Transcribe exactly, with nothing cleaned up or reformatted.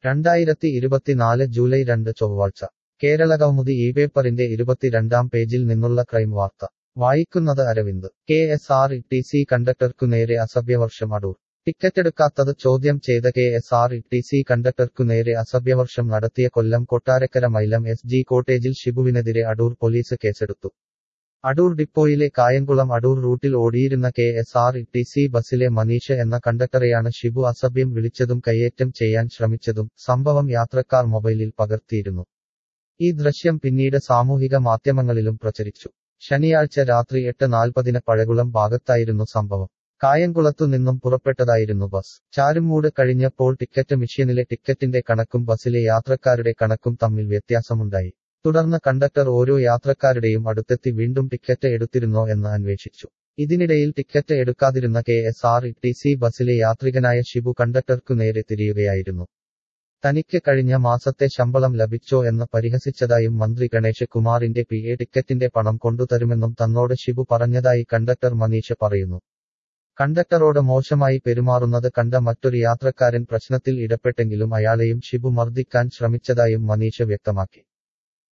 രണ്ടായിരത്തി ഇരുപത്തിനാല് ജൂലൈ രണ്ട് ചൊവ്വാഴ്ച കേരളകൗമുദി ഈ പേപ്പറിന്റെ ഇരുപത്തിരണ്ടാം പേജിൽ നിന്നുള്ള ക്രൈം വാർത്ത വായിക്കുന്നത് Aravind. K S R T C സി കണ്ടക്ടർക്കു നേരെ അസഭ്യവർഷം അടൂർ. ടിക്കറ്റെടുക്കാത്തത് ചോദ്യം ചെയ്ത K S R T C സി കണ്ടക്ടർക്കു നേരെ അസഭ്യവർഷം നടത്തിയ കൊല്ലം കൊട്ടാരക്കര മൈലം എസ് ജി കോട്ടേജിൽ ഷിബുവിനെതിരെ അടൂർ പോലീസ് കേസെടുത്തു. അടൂർ ഡിപ്പോയിലെ കായംകുളം അടൂർ റൂട്ടിൽ ഓടിയിരുന്ന K S R T C സി ബസിലെ മനീഷ് എന്ന കണ്ടക്ടറെയാണ് ഷിബു അസഭ്യം വിളിച്ചതും കയ്യേറ്റം ചെയ്യാൻ ശ്രമിച്ചതും. സംഭവം യാത്രക്കാർ മൊബൈലിൽ പകർത്തിയിരുന്നു. ഈ ദൃശ്യം പിന്നീട് സാമൂഹിക മാധ്യമങ്ങളിലും പ്രചരിച്ചു. ശനിയാഴ്ച രാത്രി എട്ട് നാൽപ്പതിന് പഴകുളം ഭാഗത്തായിരുന്നു സംഭവം. കായംകുളത്തു നിന്നും പുറപ്പെട്ടതായിരുന്നു ബസ്. ചാരുമൂട് കഴിഞ്ഞപ്പോൾ ടിക്കറ്റ് മെഷീനിലെ ടിക്കറ്റിന്റെ കണക്കും ബസിലെ യാത്രക്കാരുടെ കണക്കും തമ്മിൽ വ്യത്യാസമുണ്ടായി. തുടർന്ന് കണ്ടക്ടർ ഓരോ യാത്രക്കാരുടെയും അടുത്തെത്തി വീണ്ടും ടിക്കറ്റ് എടുത്തിരുന്നോ എന്ന് അന്വേഷിച്ചു. ഇതിനിടയിൽ ടിക്കറ്റ് എടുക്കാതിരുന്ന K S R T C സി ബസിലെ യാത്രികനായ ഷിബു കണ്ടക്ടർക്കു നേരെ തിരിയുകയായിരുന്നു. തനിക്ക് കഴിഞ്ഞ മാസത്തെ ശമ്പളം ലഭിച്ചോ എന്ന് പരിഹസിച്ചതായും മന്ത്രി ഗണേഷ് കുമാറിന്റെ പി എ ടിക്കറ്റിന്റെ പണം കൊണ്ടുതരുമെന്നും തന്നോട് ഷിബു പറഞ്ഞതായി കണ്ടക്ടർ മനീഷ് പറയുന്നു. കണ്ടക്ടറോട് മോശമായി പെരുമാറുന്നത് കണ്ട മറ്റൊരു യാത്രക്കാരൻ പ്രശ്നത്തിൽ ഇടപെട്ടെങ്കിലും അയാളെയും ഷിബു മർദ്ദിക്കാൻ ശ്രമിച്ചതായും മനീഷ് വ്യക്തമാക്കി.